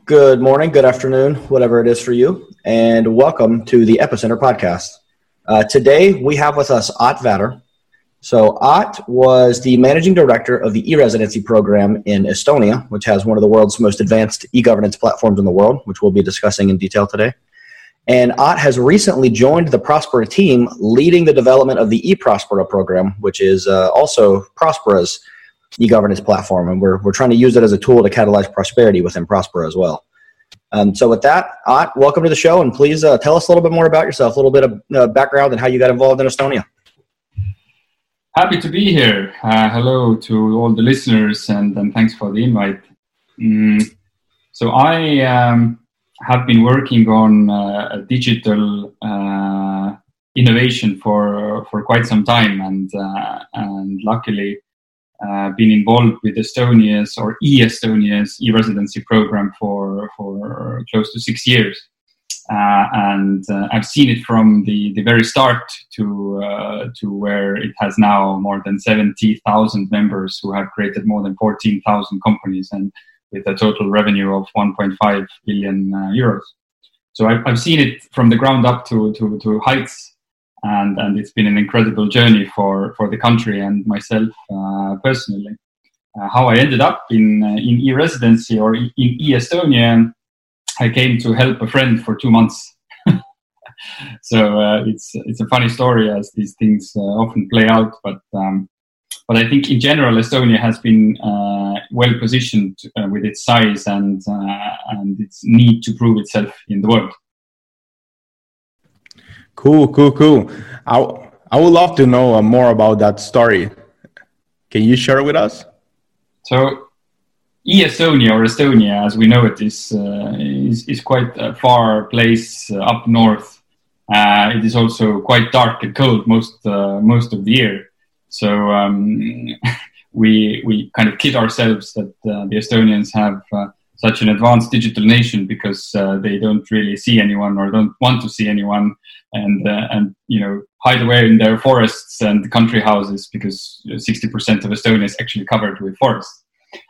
Good morning, good afternoon, whatever it is for you, and welcome to the Epicenter podcast. Today, we have with us Ott Vader. So Ott was the managing director of the e-residency program in Estonia, which has one of the world's most advanced e-governance platforms in the world, which we'll be discussing in detail today. And Ott has recently joined the Prospera team, leading the development of the eProspera program, which is also Prospera's e-governance platform, and we're trying to use it as a tool to catalyze prosperity within Prospera as well. So with that, Ott, welcome to the show, and please tell us a little bit more about yourself, a little bit of background and how you got involved in Estonia. Happy to be here. Hello to all the listeners, and thanks for the invite. So I have been working on a digital innovation for quite some time, and luckily been involved with Estonia's or e-Estonia's e-residency program for close to 6 years. And I've seen it from the very start to where it has now more than 70,000 members who have created more than 14,000 companies and with a total revenue of 1.5 billion euros. So I've seen it from the ground up to heights. And it's been an incredible journey for the country and myself personally. How I ended up in e-residency or in e-Estonia, I came to help a friend for 2 months. So it's a funny story, as these things often play out. But I think in general, Estonia has been well positioned with its size and its need to prove itself in the world. Cool. I would love to know more about that story. Can you share it with us? So, e-Estonia or Estonia, as we know it, is quite a far place up north. It is also quite dark and cold most of the year. So we kind of kid ourselves that the Estonians have such an advanced digital nation because they don't really see anyone or don't want to see anyone, and hide away in their forests and country houses because 60% of Estonia is actually covered with forests.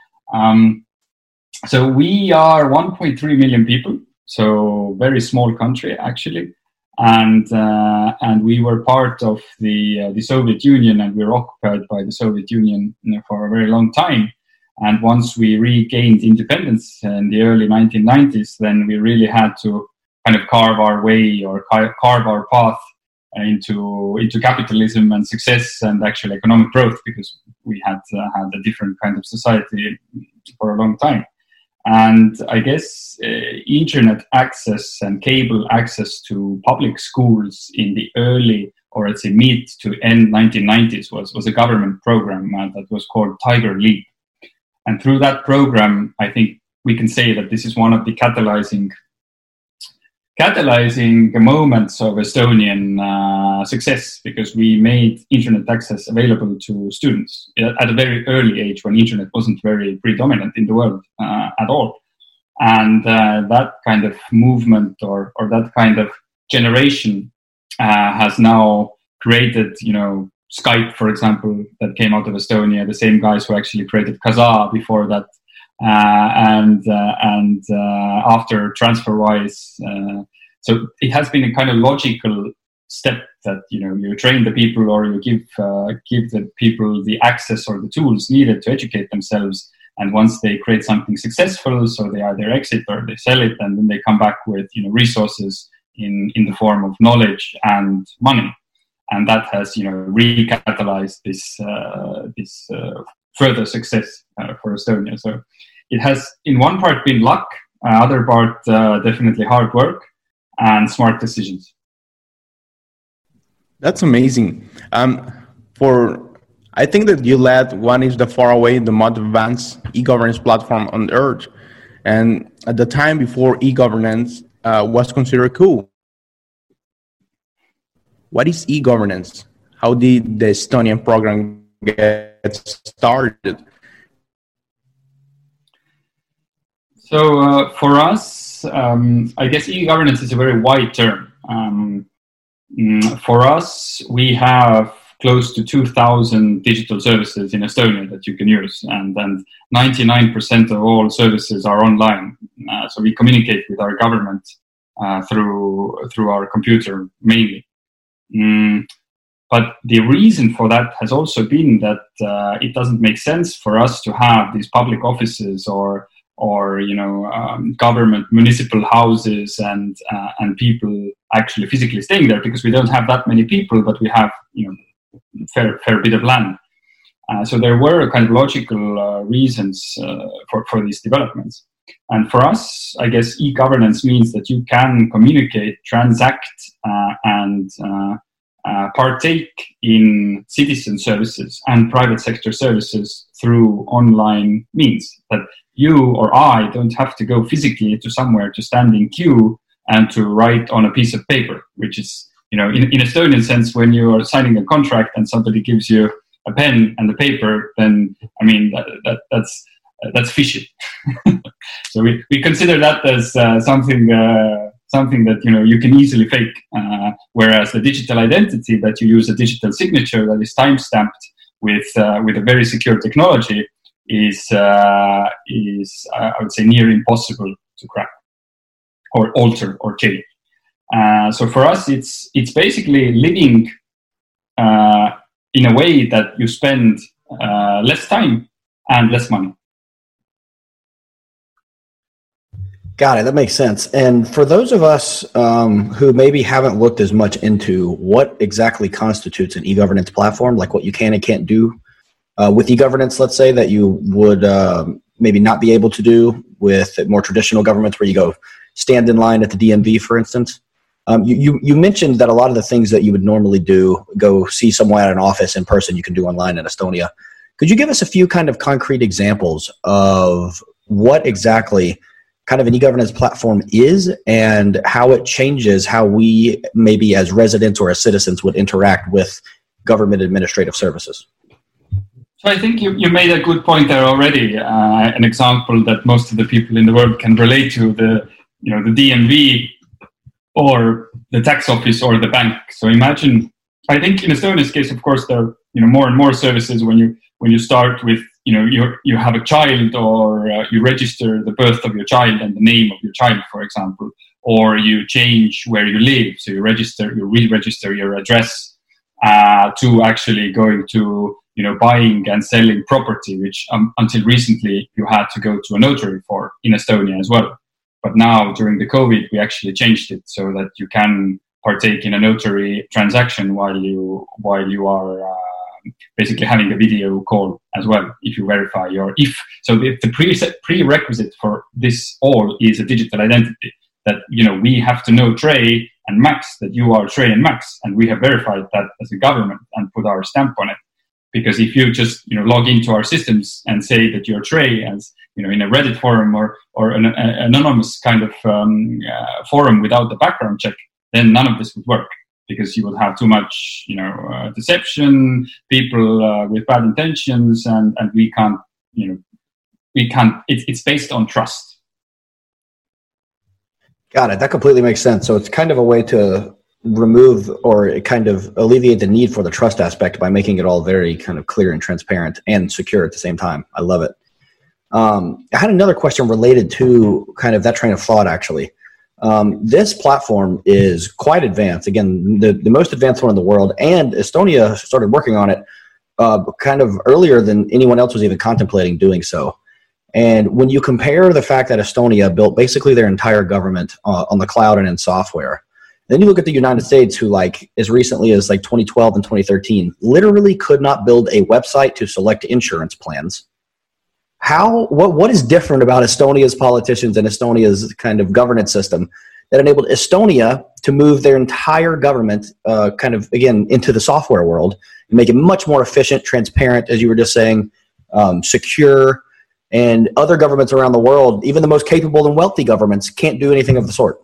So we are 1.3 million people, so very small country actually, and we were part of the Soviet Union, and we were occupied by the Soviet Union for a very long time. And once we regained independence in the early 1990s, then we really had to kind of carve our way or carve our path into capitalism and success and actual economic growth, because we had had a different kind of society for a long time. And I guess internet access and cable access to public schools in the early, or let's say mid to end 1990s was a government program that was called Tiger Leap. And through that program, I think we can say that this is one of the catalyzing moments of Estonian success, because we made internet access available to students at a very early age when internet wasn't very predominant in the world at all. And that kind of movement or that kind of generation has now created, Skype, for example, that came out of Estonia, the same guys who actually created Kazaa before that, and after TransferWise. So it has been a kind of logical step that, you train the people or you give the people the access or the tools needed to educate themselves. And once they create something successful, so they either exit or they sell it, and then they come back with, resources in the form of knowledge and money. And that has, recatalyzed this further success for Estonia. So it has, in one part, been luck, other part definitely hard work and smart decisions. That's amazing. I think that you led one is the far away, the most advanced e-governance platform on earth, and at the time before e-governance was considered cool. What is e-governance? How did the Estonian program get started? So for us, I guess e-governance is a very wide term. For us, we have close to 2,000 digital services in Estonia that you can use, and 99% of all services are online. So we communicate with our government through our computer mainly. But the reason for that has also been that it doesn't make sense for us to have these public offices or government municipal houses and people actually physically staying there, because we don't have that many people, but we have fair bit of land. So there were kind of logical reasons for these developments. And for us, I guess e-governance means that you can communicate, transact, and partake in citizen services and private sector services through online means. That you or I don't have to go physically to somewhere to stand in queue and to write on a piece of paper, which is, in Estonian sense, when you are signing a contract and somebody gives you a pen and the paper, then, that's fishy. So we consider that as something that you can easily fake, whereas the digital identity, that you use a digital signature that is time-stamped with a very secure technology, is I would say near impossible to crack or alter or change. So for us, it's basically living in a way that you spend less time and less money. Got it. That makes sense. And for those of us who maybe haven't looked as much into what exactly constitutes an e-governance platform, like what you can and can't do with e-governance, let's say, that you would maybe not be able to do with more traditional governments where you go stand in line at the DMV, for instance. You mentioned that a lot of the things that you would normally do, go see someone at an office in person, you can do online in Estonia. Could you give us a few kind of concrete examples of what exactly kind of an e-governance platform is and how it changes how we maybe as residents or as citizens would interact with government administrative services? So I think you made a good point there already. An example that most of the people in the world can relate to, the DMV or the tax office or the bank. So imagine, I think in Estonia's case, of course, there are more and more services when you start with you have a child, or you register the birth of your child and the name of your child, for example, or you change where you live, so you re-register your address to actually going to buying and selling property, which until recently you had to go to a notary for in Estonia as well. But now during the COVID, we actually changed it so that you can partake in a notary transaction while you are basically having a video call as well, if you verify the prerequisite for this all is a digital identity, that we have to know Trey and Max, that you are Trey and Max, and we have verified that as a government and put our stamp on it. Because if you just log into our systems and say that you're Trey, as in a Reddit forum or an anonymous kind of forum without the background check, then none of this would work, because you will have too much deception, people with bad intentions, and we can't it's based on trust. Got it. That completely makes sense. So it's kind of a way to remove or kind of alleviate the need for the trust aspect by making it all very kind of clear and transparent and secure at the same time. I love it. I had another question related to kind of that train of thought, actually. This platform is quite advanced. Again, the most advanced one in the world, and Estonia started working on it kind of earlier than anyone else was even contemplating doing so. And when you compare the fact that Estonia built basically their entire government on the cloud and in software, then you look at the United States, who as recently as 2012 and 2013, literally could not build a website to select insurance plans. What is different about Estonia's politicians and Estonia's kind of governance system that enabled Estonia to move their entire government kind of, again, into the software world and make it much more efficient, transparent, as you were just saying, secure, and other governments around the world, even the most capable and wealthy governments, can't do anything of the sort?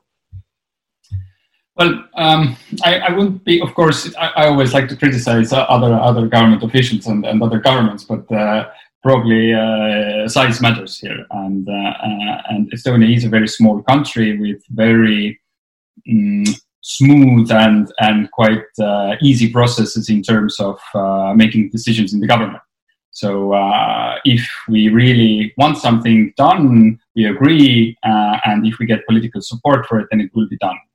Well, I wouldn't be, of course, I always like to criticize other government officials and other governments, but probably size matters here. And Estonia is a very small country with very smooth and quite easy processes in terms of making decisions in the government. So if we really want something done, we agree, and if we get political support for it, then it will be done.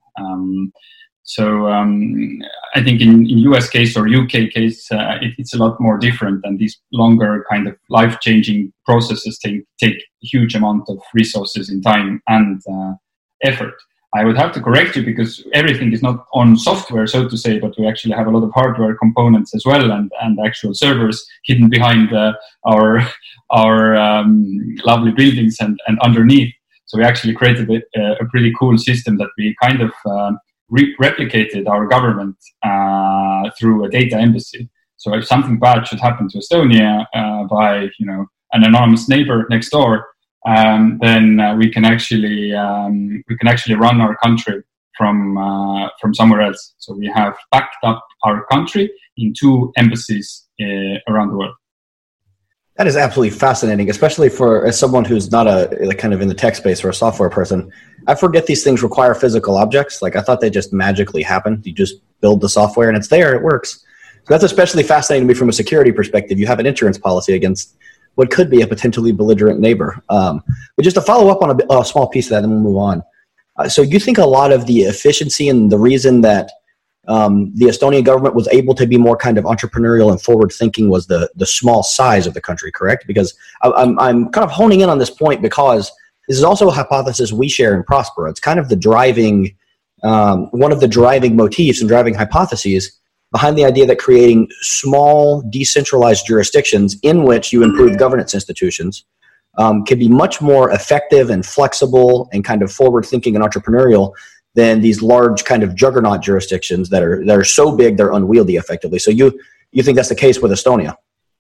I think in US case or UK case, it's a lot more different, and these longer kind of life-changing processes take a huge amount of resources in time and effort. I would have to correct you because everything is not on software, so to say, but we actually have a lot of hardware components as well, and actual servers hidden behind our lovely buildings and underneath. So we actually created a pretty cool system that we kind of replicated our government through a data embassy. So if something bad should happen to Estonia by an anonymous neighbor next door, then we can actually run our country from somewhere else. So we have backed up our country in 2 embassies around the world. That is absolutely fascinating, especially as someone who's not kind of in the tech space or a software person. I forget these things require physical objects. Like I thought they just magically happen. You just build the software and it's there. It works. So that's especially fascinating to me from a security perspective. You have an insurance policy against what could be a potentially belligerent neighbor. But just to follow up on a small piece of that, and we'll move on. So you think a lot of the efficiency and the reason that the Estonian government was able to be more kind of entrepreneurial and forward-thinking was the small size of the country, correct? Because I'm kind of honing in on this point because this is also a hypothesis we share in Prospera. It's kind of the driving, one of the driving motifs and driving hypotheses behind the idea that creating small, decentralized jurisdictions in which you improve governance institutions can be much more effective and flexible and kind of forward-thinking and entrepreneurial than these large kind of juggernaut jurisdictions that are so big they're unwieldy effectively. So you think that's the case with Estonia?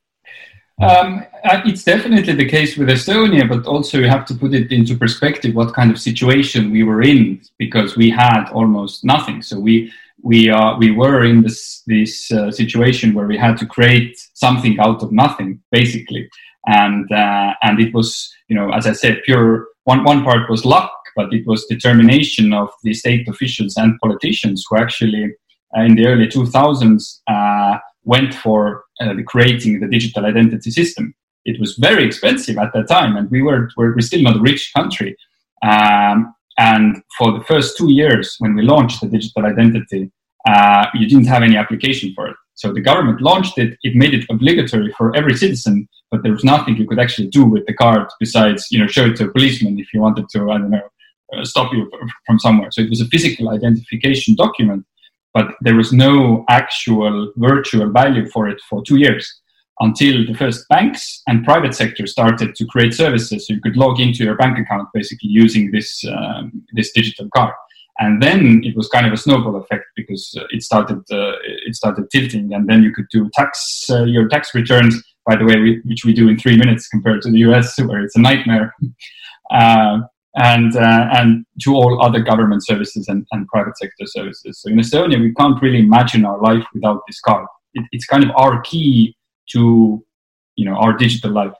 It's definitely the case with Estonia, but also you have to put it into perspective what kind of situation we were in, because we had almost nothing. So we were in this situation where we had to create something out of nothing, basically, and it was, as I said, pure. One part was luck, but it was determination of the state officials and politicians who actually, in the early 2000s, went for creating the digital identity system. It was very expensive at that time, and we're still not a rich country. And for the first 2 years, when we launched the digital identity, you didn't have any application for it. So the government launched it. It made it obligatory for every citizen, but there was nothing you could actually do with the card besides, show it to a policeman if you wanted to, stop you from somewhere. So it was a physical identification document, but there was no actual virtual value for it for 2 years until the first banks and private sector started to create services. So you could log into your bank account basically using this digital card. And then it was kind of a snowball effect because it started tilting, and then you could do your tax returns, by the way, which we do in 3 minutes compared to the US, where it's a nightmare. And to all other government services and private sector services. So in Estonia, we can't really imagine our life without this card. It's kind of our key to, our digital life.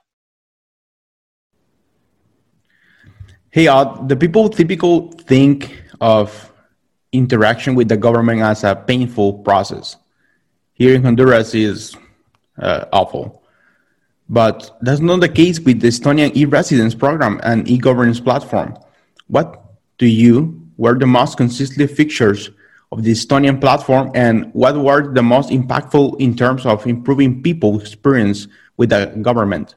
Hey, the people typically think of interaction with the government as a painful process. Here in Honduras is awful. But that's not the case with the Estonian e-residence program and e-governance platform. What were the most consistent features of the Estonian platform, and what were the most impactful in terms of improving people's experience with the government?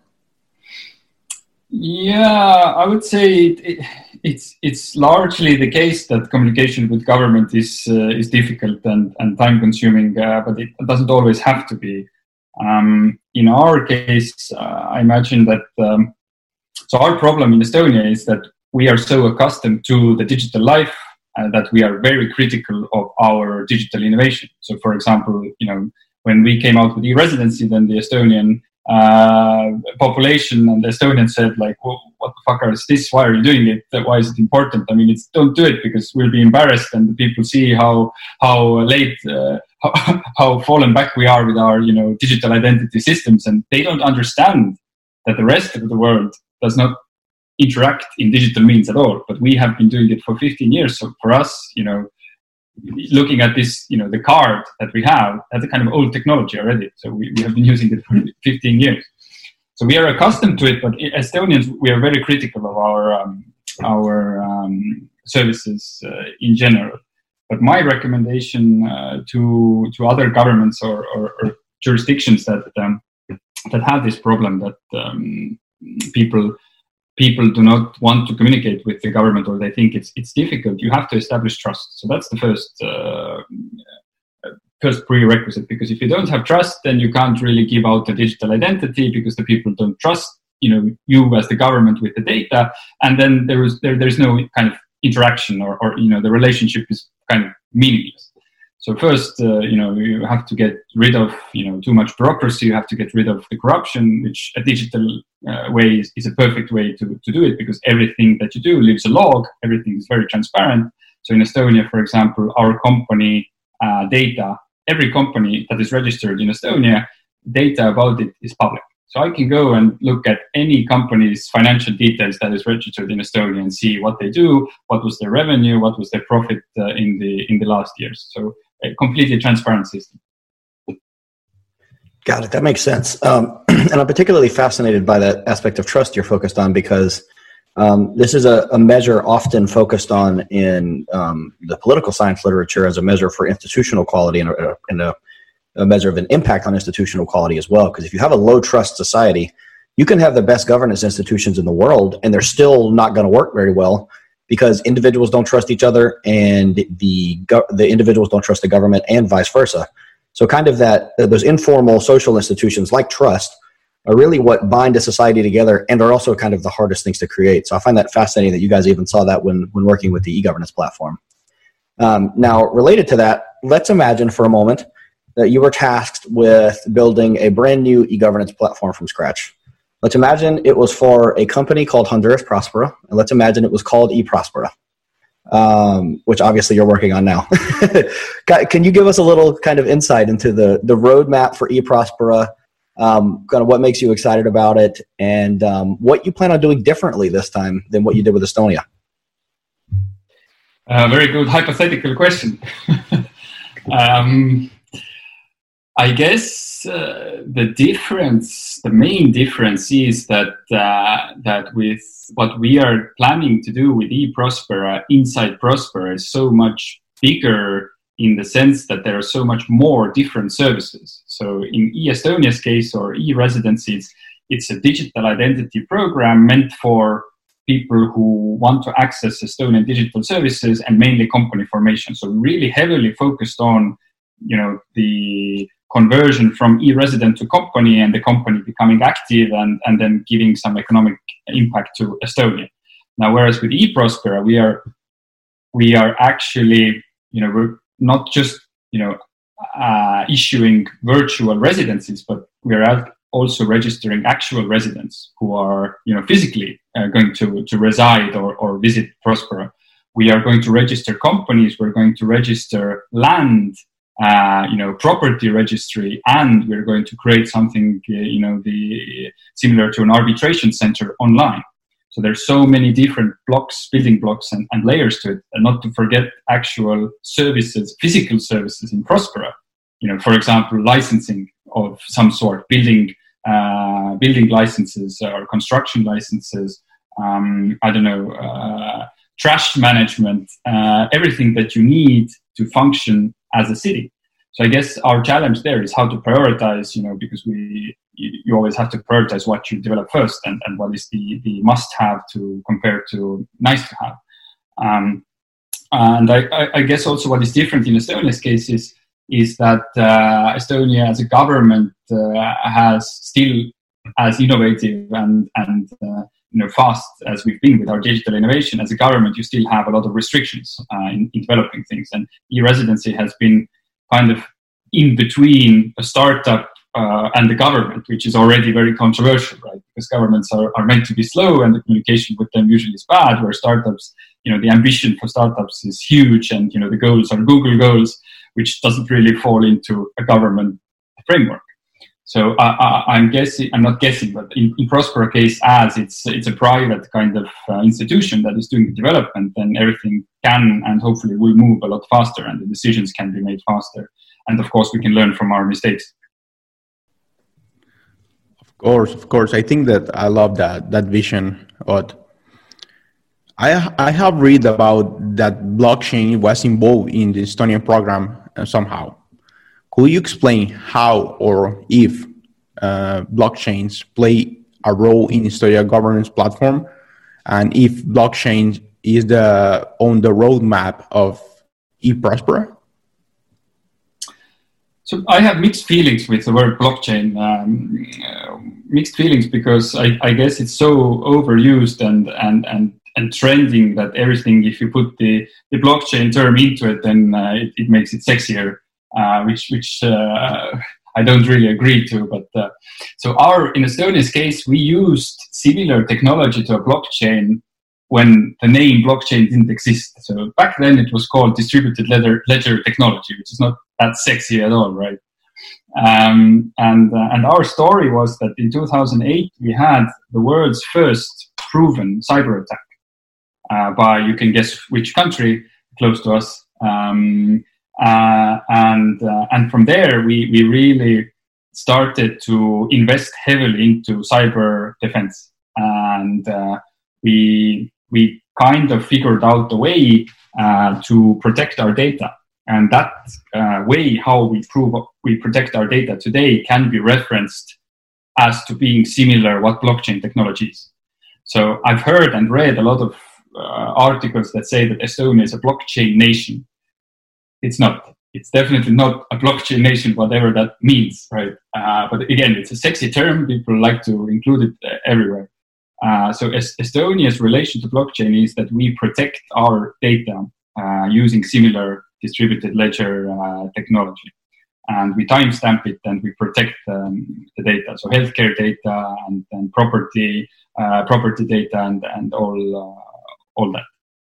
Yeah, I would say it's largely the case that communication with government is difficult and time consuming, but it doesn't always have to be. In our case, I imagine that so our problem in Estonia is that we are so accustomed to the digital life that we are very critical of our digital innovation. So, for example, when we came out with e-residency, then the Estonian population and the Estonians said, like, well, what the fuck is this? Why are you doing it? Why is it important? I mean, don't do it because we'll be embarrassed, and the people see how late, how fallen back we are with our, digital identity systems, and they don't understand that the rest of the world does not interact in digital means at all. But we have been doing it for 15 years. So for us, looking at this, the card that we have, that's a kind of old technology already. So we have been using it for 15 years. So we are accustomed to it, but Estonians, we are very critical of our services in general. But my recommendation to other governments or jurisdictions that have this problem, that people do not want to communicate with the government, or they think it's difficult, you have to establish trust. So that's the first prerequisite, because if you don't have trust, then you can't really give out a digital identity, because the people don't trust you as the government with the data, and then there's no kind of interaction, or the relationship is kind of meaningless. So first, you have to get rid of too much bureaucracy. You have to get rid of the corruption, which a digital way is a perfect way to do it, because everything that you do leaves a log. Everything is very transparent. So in Estonia, for example, our company data, every company that is registered in Estonia, data about it is public. So I can go and look at any company's financial details that is registered in Estonia and see what they do, what was their revenue, what was their profit in the last years. So a completely transparent system. Got it. That makes sense. And I'm particularly fascinated by that aspect of trust you're focused on, because this is a measure often focused on in the political science literature as a measure for institutional quality and a measure of an impact on institutional quality as well. Because if you have a low trust society, you can have the best governance institutions in the world, and they're still not going to work very well, because individuals don't trust each other, and the individuals don't trust the government, and vice versa. So kind of those informal social institutions like trust are really what bind a society together, and are also kind of the hardest things to create. So I find that fascinating that you guys even saw that when working with the e-governance platform. Now, related to that, let's imagine for a moment that you were tasked with building a brand new e-governance platform from scratch. Let's imagine it was for a company called Honduras Prospera, and let's imagine it was called eProspera, which obviously you're working on now. Can you give us a little kind of insight into the roadmap for eProspera, kind of what makes you excited about it, and what you plan on doing differently this time than what you did with Estonia? Very good hypothetical question. I guess the main difference is that with what we are planning to do with eProspera, inside Prospera is so much bigger, in the sense that there are so much more different services. So in eEstonia's case, or e-residencies, it's a digital identity program meant for people who want to access Estonian digital services, and mainly company formation. So we really heavily focused on the conversion from e-resident to company, and the company becoming active and then giving some economic impact to Estonia. Now, whereas with eProspera, we are actually, we're not just, issuing virtual residencies, but we are also registering actual residents who are, physically going to reside or visit Prospera. We are going to register companies. We're going to register land, property registry, and we're going to create something, similar to an arbitration center online. So there's so many different building blocks and layers to it, and not to forget actual services, physical services in Prospera. For example, licensing of some sort, building licenses or construction licenses, trash management, everything that you need to function as a city. So I guess our challenge there is how to prioritize, because you always have to prioritize what you develop first, and what is the must-have to compare to nice-to-have. And I guess also what is different in Estonia's case is that Estonia as a government has still, as innovative and fast as we've been with our digital innovation, as a government, you still have a lot of restrictions in developing things. And e-residency has been kind of in between a startup and the government, which is already very controversial, right? Because governments are meant to be slow, and the communication with them usually is bad, where startups, the ambition for startups is huge, and, the goals are Google goals, which doesn't really fall into a government framework. So I'm guessing, I'm not guessing, but in Prospera case, as it's a private kind of institution that is doing the development, then everything can and hopefully will move a lot faster, and the decisions can be made faster. And of course, we can learn from our mistakes. Of course. I think that I love that vision, Odd. I have read about that blockchain was involved in the Estonian program somehow. Could you explain how or if blockchains play a role in Estonia governance platform, and if blockchain is on the roadmap of eProspera? So I have mixed feelings with the word blockchain. Mixed feelings because I guess it's so overused and trending that everything, if you put the blockchain term into it, then it makes it sexier, which I don't really agree to. But so in Estonia's case, we used similar technology to a blockchain when the name blockchain didn't exist. So back then it was called distributed ledger technology, which is not that sexy at all, right? And our story was that in 2008 we had the world's first proven cyber attack by, you can guess which country close to us. And from there we really started to invest heavily into cyber defense, and we kind of figured out a way to protect our data. And that way, how we protect our data today can be referenced as to being similar what blockchain technology is. So I've heard and read a lot of articles that say that Estonia is a blockchain nation. It's not. It's definitely not a blockchain nation, whatever that means, right? But again, it's a sexy term. People like to include it everywhere. So Estonia's relation to blockchain is that we protect our data using similar distributed ledger technology, and we timestamp it and we protect the data. So healthcare data and property data and all that.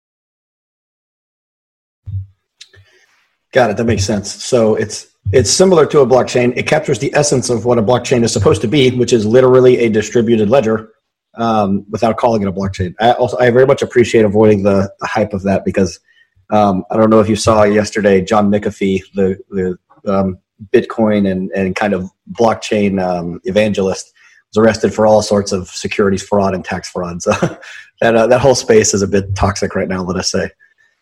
Got it. That makes sense. So it's similar to a blockchain. It captures the essence of what a blockchain is supposed to be, which is literally a distributed ledger, without calling it a blockchain. I very much appreciate avoiding the hype of that, because I don't know if you saw yesterday, John McAfee, the Bitcoin and kind of blockchain evangelist, was arrested for all sorts of securities fraud and tax fraud. So that whole space is a bit toxic right now, let us say.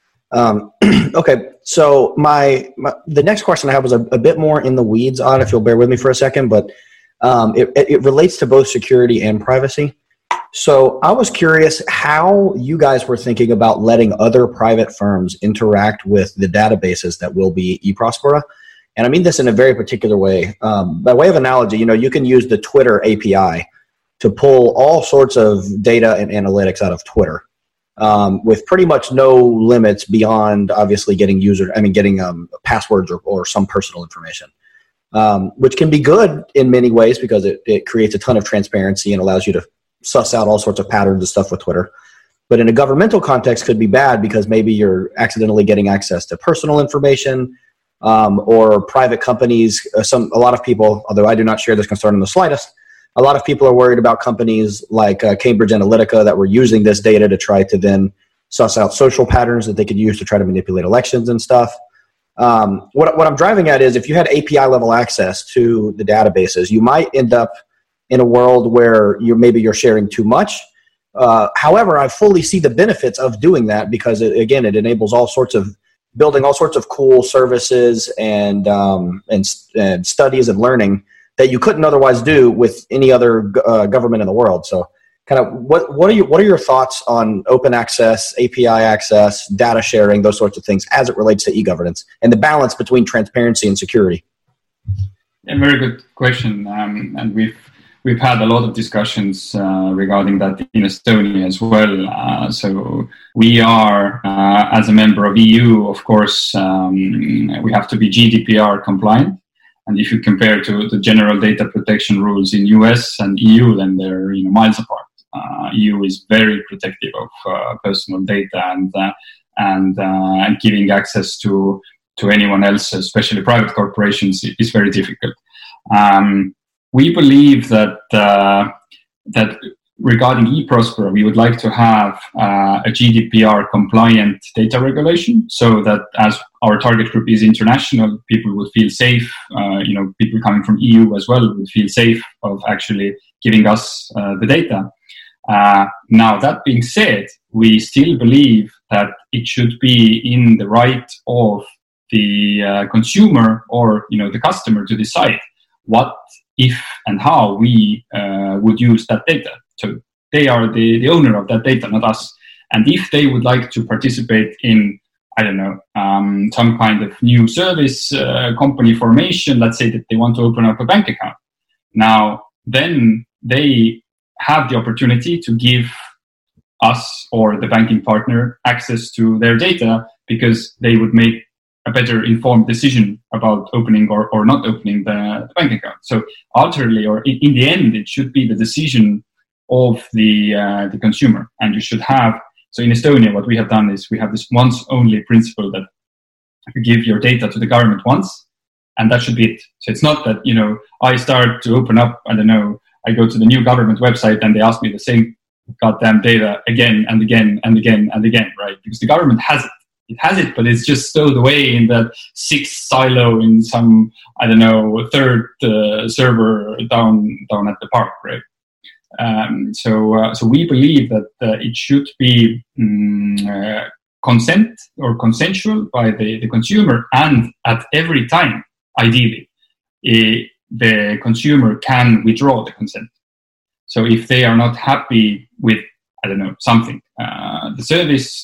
Okay, so the next question I have was a bit more in the weeds on, if you'll bear with me for a second, but it relates to both security and privacy. So I was curious how you guys were thinking about letting other private firms interact with the databases that will be eProspera. And I mean this in a very particular way. By way of analogy, you can use the Twitter API to pull all sorts of data and analytics out of Twitter, with pretty much no limits beyond obviously getting passwords or some personal information, which can be good in many ways because it creates a ton of transparency and allows you to suss out all sorts of patterns and stuff with Twitter. But in a governmental context could be bad because maybe you're accidentally getting access to personal information, or private companies. A lot of people, although I do not share this concern in the slightest, a lot of people are worried about companies like Cambridge Analytica that were using this data to try to then suss out social patterns that they could use to try to manipulate elections and stuff. What I'm driving at is if you had API level access to the databases, you might end up in a world where you're sharing too much. However, I fully see the benefits of doing that because it enables building all sorts of cool services and studies and learning that you couldn't otherwise do with any other government in the world. So kind of what are your thoughts on open access, API access, data sharing, those sorts of things as it relates to e-governance and the balance between transparency and security? Yeah, very good question. And we've had a lot of discussions regarding that in Estonia as well. So we are, as a member of EU, of course, we have to be GDPR compliant. And if you compare to the general data protection rules in US and EU, then they're miles apart. EU is very protective of personal data and giving access to anyone else, especially private corporations, is very difficult. we believe that that regarding eProspera, we would like to have a GDPR compliant data regulation, so that as our target group is international, people would feel safe. People coming from EU as well would feel safe of actually giving us the data. Now, that being said, we still believe that it should be in the right of the consumer or the customer to decide what, if, and how we would use that data. So they are the owner of that data, not us. And if they would like to participate in, some kind of new service company formation, let's say that they want to open up a bank account, now then they have the opportunity to give us or the banking partner access to their data, because they would make a better informed decision about opening or not opening the bank account. So ultimately, or in the end, it should be the decision of the consumer. And you should have, so in Estonia, what we have done is we have this once only principle that you give your data to the government once, and that should be it. So it's not that, I start to open up, I go to the new government website and they ask me the same goddamn data again and again and again and again, right? Because the government has it. It has it, but it's just stowed away in that sixth silo in some, third server down at the park, right? So we believe that it should be consent or consensual by the consumer, and at every time, ideally, the consumer can withdraw the consent. So if they are not happy with, something, the service,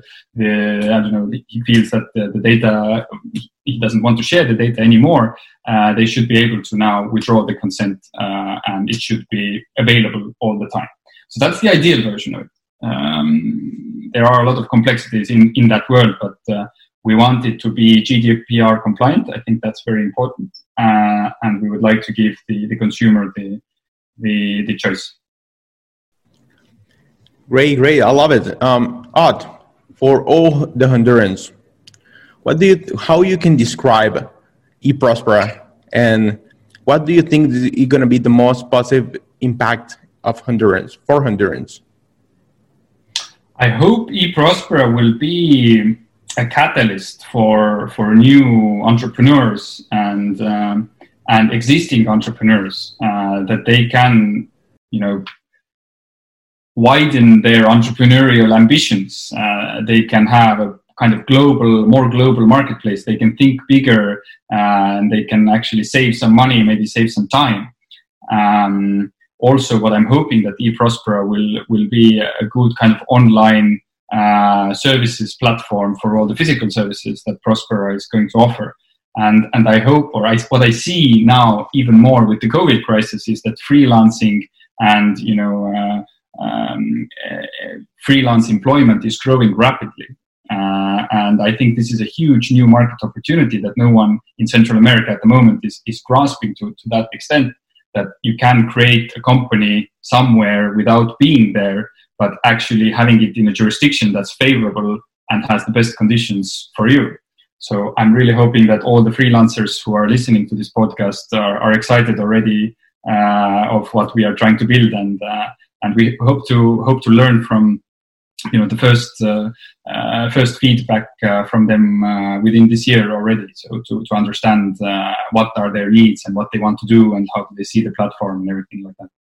he feels that the data, he doesn't want to share the data anymore, they should be able to now withdraw the consent, and it should be available all the time. So that's the ideal version of it. There are a lot of complexities in that world, but we want it to be GDPR compliant. I think that's very important, and we would like to give the consumer the choice. Great. I love it. Ott, for all the Hondurans, how you can describe eProspera, and what do you think is going to be the most positive impact of Hondurans for Hondurans? I hope eProspera will be a catalyst for new entrepreneurs and existing entrepreneurs, that they can, widen their entrepreneurial ambitions. They can have a kind of more global marketplace. They can think bigger, and they can actually save some money, maybe save some time. Also, what I'm hoping that eProspera will be a good kind of online services platform for all the physical services that Prospera is going to offer. And I hope, what I see now even more with the COVID crisis, is that freelancing and freelance employment is growing rapidly. And I think this is a huge new market opportunity that no one in Central America at the moment is grasping to that extent, that you can create a company somewhere without being there, but actually having it in a jurisdiction that's favorable and has the best conditions for you. So I'm really hoping that all the freelancers who are listening to this podcast are excited already of what we are trying to build, and we hope to learn from the first feedback from them within this year already, so to understand what are their needs and what they want to do and how do they see the platform and everything like that.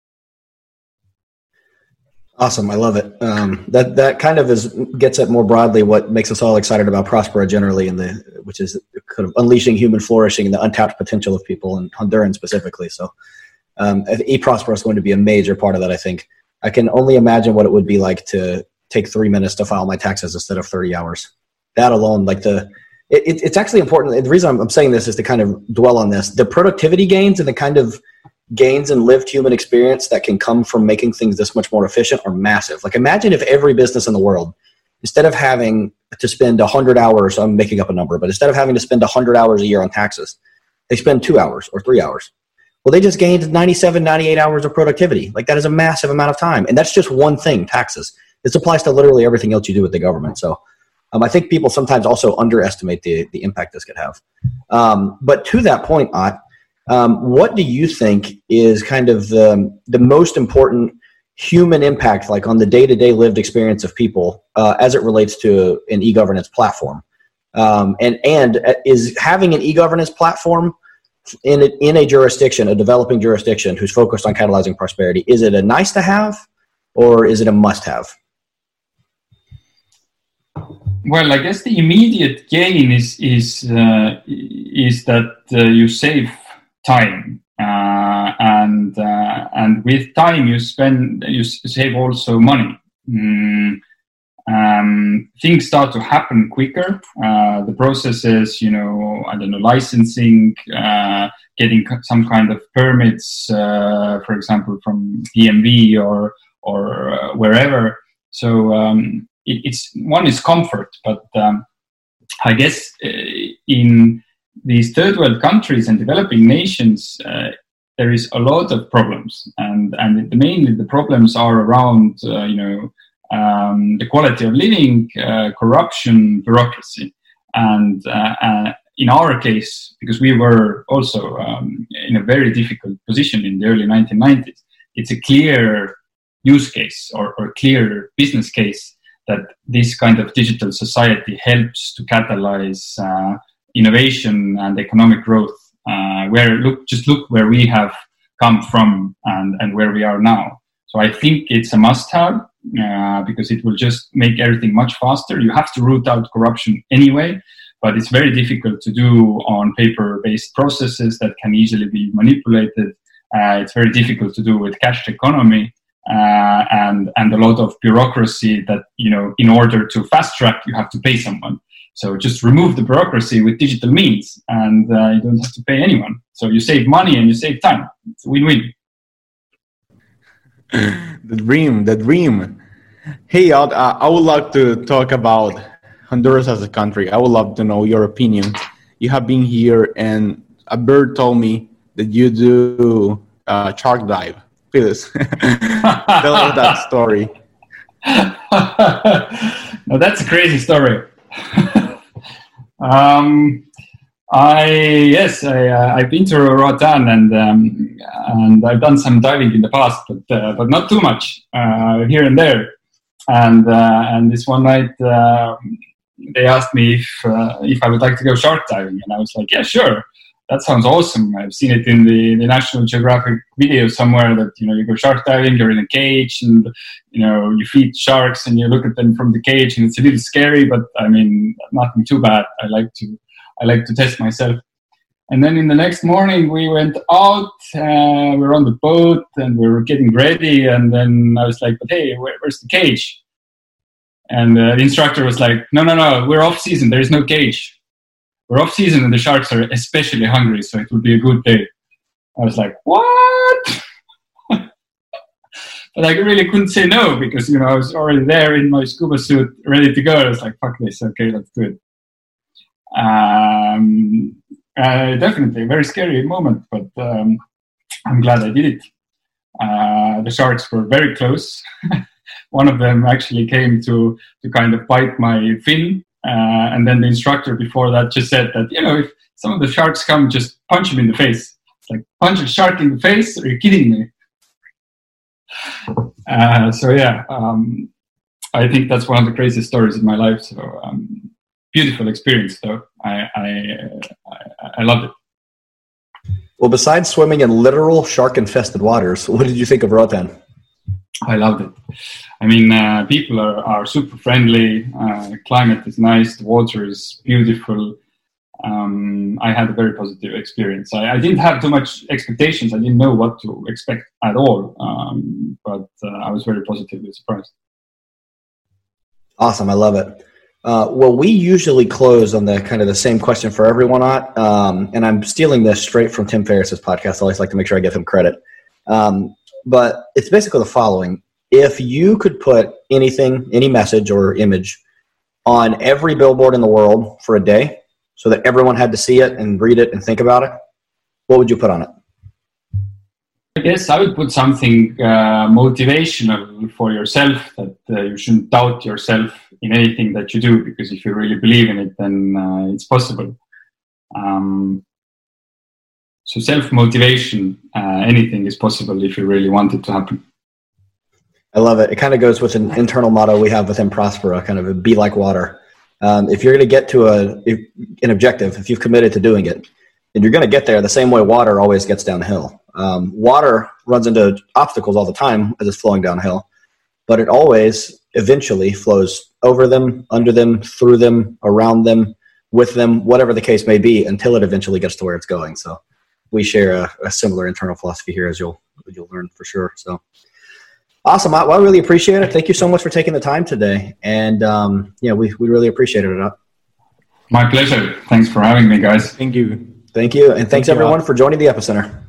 Awesome, I love it. That kind of gets at more broadly what makes us all excited about Prospera generally, which is kind of unleashing human flourishing and the untapped potential of people, and Honduran specifically. So eProspera is going to be a major part of that, I think. I can only imagine what it would be like to take 3 minutes to file my taxes instead of 30 hours. That alone, it's actually important. The reason I'm saying this is to kind of dwell on this. The productivity gains and the kind of gains in lived human experience that can come from making things this much more efficient are massive. Like, imagine if every business in the world, instead of having to spend 100 hours, I'm making up a number, but instead of having to spend 100 hours a year on taxes, they spend 2 hours or 3 hours. Well, they just gained 97, 98 hours of productivity. Like, that is a massive amount of time. And that's just one thing, taxes. This applies to literally everything else you do with the government. So I think people sometimes also underestimate the impact this could have. But to that point, Ott, What do you think is kind of the most important human impact, like on the day-to-day lived experience of people, as it relates to an e-governance platform? And is having an e-governance platform in a jurisdiction, a developing jurisdiction who's focused on catalyzing prosperity, is it a nice to have or is it a must have? Well, I guess the immediate gain is that you save time, and with time you save also money. Things start to happen quicker. The processes, licensing, getting some kind of permits, for example, from DMV or wherever. So it's one is comfort, but I guess in these third world countries and developing nations, there is a lot of problems, and mainly the problems are around the quality of living, corruption, bureaucracy, and in our case, because we were also in a very difficult position in the early 1990s, it's a clear use case or clear business case that this kind of digital society helps to catalyze innovation and economic growth. Look where we have come from and where we are now. So I think it's a must-have because it will just make everything much faster. You have to root out corruption anyway, but it's very difficult to do on paper-based processes that can easily be manipulated. It's very difficult to do with cash economy. And a lot of bureaucracy that, in order to fast track, you have to pay someone. So just remove the bureaucracy with digital means and you don't have to pay anyone. So you save money and you save time. It's a win-win. The dream. Hey, Odd, I would like to talk about Honduras as a country. I would love to know your opinion. You have been here and a bird told me that you do shark dive. Please tell us that story. No, that's a crazy story. I've been to Roatan and I've done some diving in the past, but not too much here and there. And this one night they asked me if I would like to go shark diving, and I was like, yeah, sure. That sounds awesome. I've seen it in the National Geographic video somewhere that, you go shark diving, you're in a cage and, you feed sharks and you look at them from the cage and it's a little scary, but I mean, nothing too bad. I like to test myself. And then in the next morning we went out, we were on the boat and we were getting ready. And then I was like, but hey, where's the cage? And the instructor was like, no, we're off season. There is no cage. We're off season and the sharks are especially hungry, so it will be a good day. I was like, what? But I really couldn't say no because, I was already there in my scuba suit, ready to go. I was like, fuck this, okay, let's do it. Definitely a very scary moment, but I'm glad I did it. The sharks were very close. One of them actually came to kind of bite my fin. And then the instructor before that just said that, if some of the sharks come, just punch them in the face. It's like, punch a shark in the face? Are you kidding me? I think that's one of the craziest stories in my life. So beautiful experience, though. I loved it. Well, besides swimming in literal shark-infested waters, what did you think of Roatan? I loved it. I mean, people are super friendly. Climate is nice. The water is beautiful. I had a very positive experience. I didn't have too much expectations. I didn't know what to expect at all. But I was very positively surprised. Awesome. I love it. Well, we usually close on the kind of the same question for everyone, and I'm stealing this straight from Tim Ferriss's podcast. I always like to make sure I give him credit. But it's basically the following. If you could put anything, any message or image on every billboard in the world for a day so that everyone had to see it and read it and think about it, what would you put on it? I guess I would put something motivational for yourself, that you shouldn't doubt yourself in anything that you do, because if you really believe in it, then it's possible. So self-motivation, anything is possible if you really want it to happen. I love it. It kind of goes with an internal motto we have within Prospera, kind of be like water. If you're going to get to an objective, if you've committed to doing it, and you're going to get there the same way water always gets downhill. Water runs into obstacles all the time as it's flowing downhill, but it always eventually flows over them, under them, through them, around them, with them, whatever the case may be, until it eventually gets to where it's going. So we share a similar internal philosophy here, as you'll learn for sure. So awesome. Well, I really appreciate it. Thank you so much for taking the time today. And we really appreciated it. My pleasure. Thanks for having me, guys. Thank you. Thank you. And thanks everyone for joining the Epicenter.